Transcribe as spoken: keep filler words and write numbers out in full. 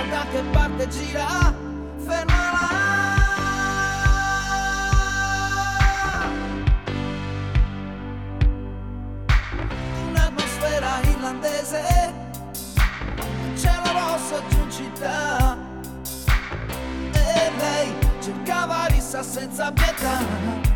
da che parte gira, fermala. Un'atmosfera irlandese, cielo rosso giù in città, e lei cercava rissa senza pietà.